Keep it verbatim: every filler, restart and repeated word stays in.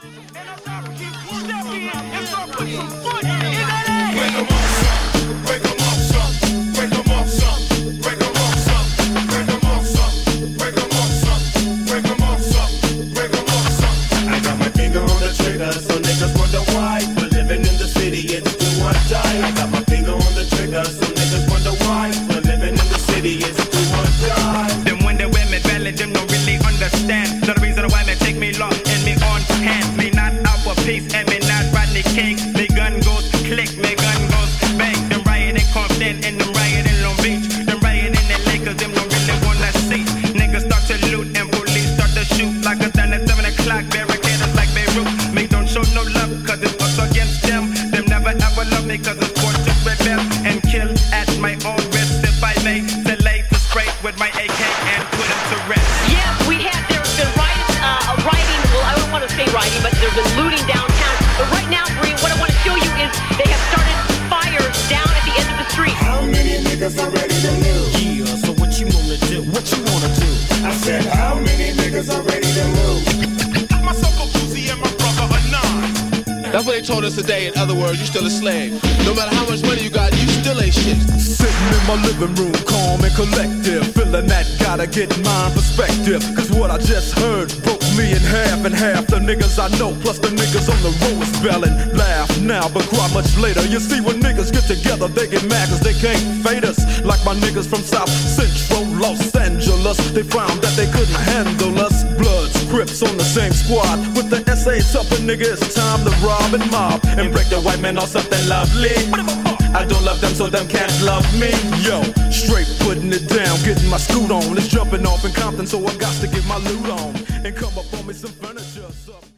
And I'm about to keep stepping and start putting some foot in that ass. Wake 'em up, son. Wake 'em up, son. Wake 'em up, son. Wake 'em up, son. Wake 'em up, son. Wake 'em up, son. Wake 'em up, son. Wake 'em up, son. I got my finger on the trigger, so niggas wonder why. We're living in the city, it's do or die. I got my finger on the trigger, so niggas wonder why. We're living in the city, it's do or die. Them wonder women, valid, them don't really understand. So the reason why they take me long and me on hand. Me not out for peace and me not Rodney King. Me gun goes click, me gun goes bang. Them riot in Compton and them riot in Long Beach. Them riot in L A cause them don't really wanna see. Niggas start to loot and police start to shoot. Like a done at seven o'clock, barricaders like Beirut. Me don't show no love cause it's us against them. Them never ever love me cause it's forced to rebel and kill at my own risk. If I may delay to spray with my A K and put them to rest. Yeah, we had, there's been rioting, uh, rioting, well, I don't want to say rioting, but there's been looting downtown. But right now, Bree, what I want to show you is they have started fires down at the end of the street. How many niggas are ready to lose? Yeah, so what you wanna do? What you wanna do? I said, how many niggas are ready to lose? Myself a Uzi and my brother a nine. That's what they told us today. In other words, you still a slave. No matter how much money you got, you still ain't shit. Sitting in my living room, calm and collective, feeling that gotta get my perspective. Cause what I just heard broke me in half, and half the niggas I know, plus the niggas on the road is belling. Laugh now, but cry much later. You see, when niggas get together, they get mad cause they can't fade us. Like my niggas from South Central Los Angeles, they found that they couldn't handle us. Bloods, Crips on the same squad with the S A tougher nigga. It's time to rob and mob and break the white man on something lovely. I don't love them, so them can't love me. Yo, straight putting it down, getting my scoot on. It's jumping off in Compton, so I got to get my loot on and come up on me some furniture.